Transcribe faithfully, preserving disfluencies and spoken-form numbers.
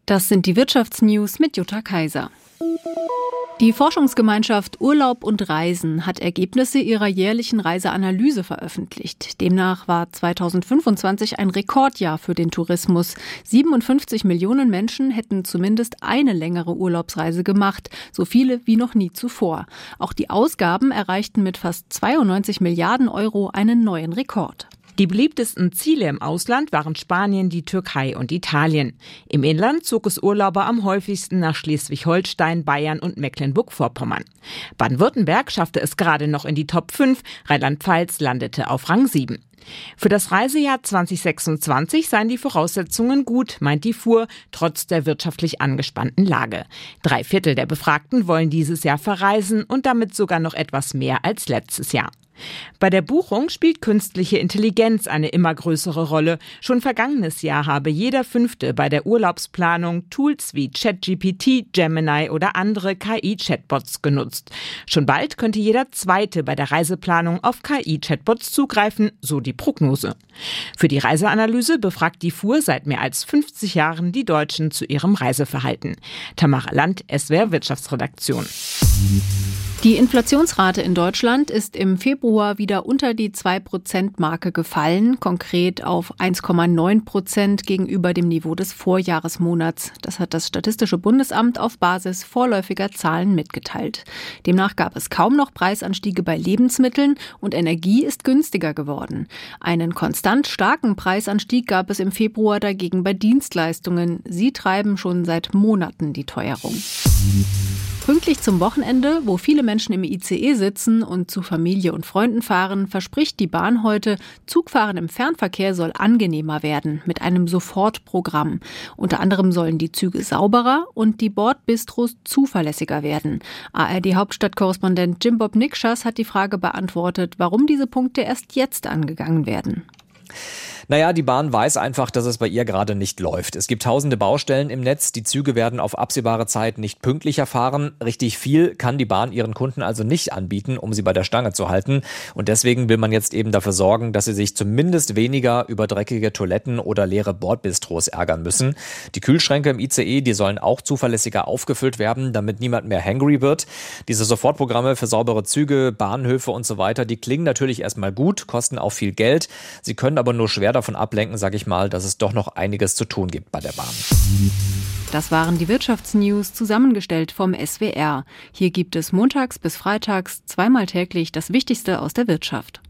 Das sind die Wirtschaftsnews mit Jutta Kaiser. Die Forschungsgemeinschaft Urlaub und Reisen hat Ergebnisse ihrer jährlichen Reiseanalyse veröffentlicht. Demnach war zweitausendfünfundzwanzig ein Rekordjahr für den Tourismus. siebenundfünfzig Millionen Menschen hätten zumindest eine längere Urlaubsreise gemacht, so viele wie noch nie zuvor. Auch die Ausgaben erreichten mit fast zweiundneunzig Milliarden Euro einen neuen Rekord. Die beliebtesten Ziele im Ausland waren Spanien, die Türkei und Italien. Im Inland zog es Urlauber am häufigsten nach Schleswig-Holstein, Bayern und Mecklenburg-Vorpommern. Baden-Württemberg schaffte es gerade noch in die Top fünf, Rheinland-Pfalz landete auf Rang sieben. Für das Reisejahr zwanzig sechsundzwanzig seien die Voraussetzungen gut, meint die F U R, trotz der wirtschaftlich angespannten Lage. Drei Viertel der Befragten wollen dieses Jahr verreisen und damit sogar noch etwas mehr als letztes Jahr. Bei der Buchung spielt künstliche Intelligenz eine immer größere Rolle. Schon vergangenes Jahr habe jeder Fünfte bei der Urlaubsplanung Tools wie ChatGPT, Gemini oder andere K I-Chatbots genutzt. Schon bald könnte jeder Zweite bei der Reiseplanung auf K I-Chatbots zugreifen, so die Prognose. Für die Reiseanalyse befragt die F U R seit mehr als fünfzig Jahren die Deutschen zu ihrem Reiseverhalten. Tamara Land, S W R Wirtschaftsredaktion. Die Inflationsrate in Deutschland ist im Februar wieder unter die zwei Prozent Marke gefallen, konkret auf eins Komma neun Prozent gegenüber dem Niveau des Vorjahresmonats. Das hat das Statistische Bundesamt auf Basis vorläufiger Zahlen mitgeteilt. Demnach gab es kaum noch Preisanstiege bei Lebensmitteln und Energie ist günstiger geworden. Einen konstant starken Preisanstieg gab es im Februar dagegen bei Dienstleistungen. Sie treiben schon seit Monaten die Teuerung. Pünktlich zum Wochenende, wo viele Menschen im I C E sitzen und zu Familie und Freunden fahren, verspricht die Bahn heute, Zugfahren im Fernverkehr soll angenehmer werden mit einem Sofortprogramm. Unter anderem sollen die Züge sauberer und die Bordbistros zuverlässiger werden. A R D-Hauptstadtkorrespondent Jim Bob Nikschas hat die Frage beantwortet, warum diese Punkte erst jetzt angegangen werden. Naja, die Bahn weiß einfach, dass es bei ihr gerade nicht läuft. Es gibt tausende Baustellen im Netz, die Züge werden auf absehbare Zeit nicht pünktlicher fahren. Richtig viel kann die Bahn ihren Kunden also nicht anbieten, um sie bei der Stange zu halten. Und deswegen will man jetzt eben dafür sorgen, dass sie sich zumindest weniger über dreckige Toiletten oder leere Bordbistros ärgern müssen. Die Kühlschränke im I C E, die sollen auch zuverlässiger aufgefüllt werden, damit niemand mehr hangry wird. Diese Sofortprogramme für saubere Züge, Bahnhöfe und so weiter, die klingen natürlich erstmal gut, kosten auch viel Geld. Sie können aber nur schwer davon ablenken, sage ich mal, dass es doch noch einiges zu tun gibt bei der Bahn. Das waren die Wirtschaftsnews, zusammengestellt vom S W R. Hier gibt es montags bis freitags zweimal täglich das Wichtigste aus der Wirtschaft.